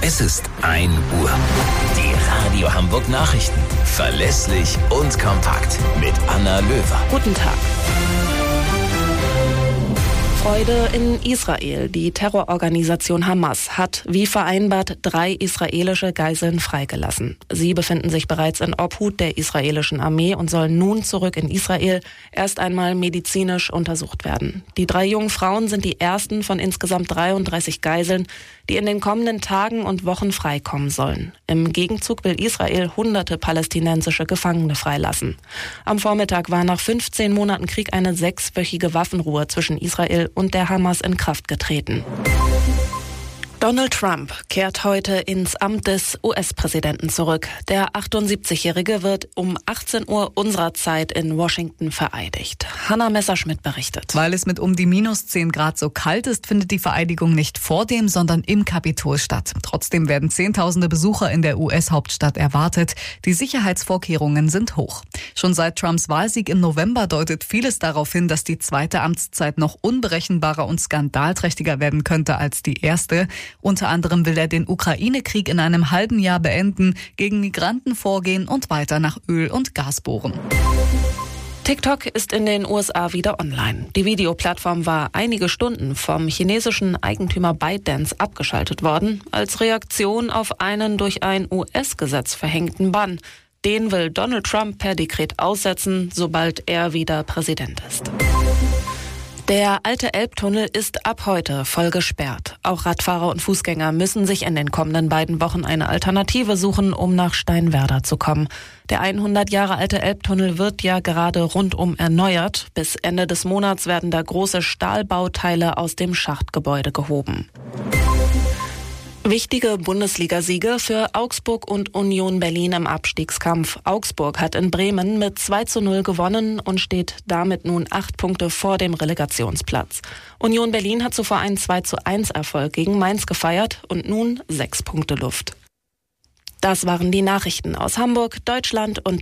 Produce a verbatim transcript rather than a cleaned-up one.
Es ist ein Uhr. Die Radio Hamburg Nachrichten. Verlässlich und kompakt. Mit Anna Löwer. Guten Tag. Freude in Israel. Die Terrororganisation Hamas hat, wie vereinbart, drei israelische Geiseln freigelassen. Sie befinden sich bereits in Obhut der israelischen Armee und sollen nun zurück in Israel erst einmal medizinisch untersucht werden. Die drei jungen Frauen sind die ersten von insgesamt dreiunddreißig Geiseln, die in den kommenden Tagen und Wochen freikommen sollen. Im Gegenzug will Israel hunderte palästinensische Gefangene freilassen. Am Vormittag war nach fünfzehn Monaten Krieg eine sechswöchige Waffenruhe zwischen Israel und der Hamas in Kraft getreten. Donald Trump kehrt heute ins Amt des U S-Präsidenten zurück. Der achtundsiebzigjährige wird um achtzehn Uhr unserer Zeit in Washington vereidigt. Hanna Messerschmidt berichtet. Weil es mit um die minus zehn Grad so kalt ist, findet die Vereidigung nicht vor dem, sondern im Kapitol statt. Trotzdem werden Zehntausende Besucher in der U S-Hauptstadt erwartet. Die Sicherheitsvorkehrungen sind hoch. Schon seit Trumps Wahlsieg im November deutet vieles darauf hin, dass die zweite Amtszeit noch unberechenbarer und skandalträchtiger werden könnte als die erste. Unter anderem will er den Ukraine-Krieg in einem halben Jahr beenden, gegen Migranten vorgehen und weiter nach Öl und Gas bohren. TikTok ist in den U S A wieder online. Die Videoplattform war einige Stunden vom chinesischen Eigentümer ByteDance abgeschaltet worden, als Reaktion auf einen durch ein U S-Gesetz verhängten Bann. Den will Donald Trump per Dekret aussetzen, sobald er wieder Präsident ist. Der alte Elbtunnel ist ab heute voll gesperrt. Auch Radfahrer und Fußgänger müssen sich in den kommenden beiden Wochen eine Alternative suchen, um nach Steinwerder zu kommen. Der hundert Jahre alte Elbtunnel wird ja gerade rundum erneuert. Bis Ende des Monats werden da große Stahlbauteile aus dem Schachtgebäude gehoben. Wichtige Bundesligasiege für Augsburg und Union Berlin im Abstiegskampf. Augsburg hat in Bremen mit zwei zu null gewonnen und steht damit nun acht Punkte vor dem Relegationsplatz. Union Berlin hat zuvor einen zwei zu eins Erfolg gegen Mainz gefeiert und nun sechs Punkte Luft. Das waren die Nachrichten aus Hamburg, Deutschland und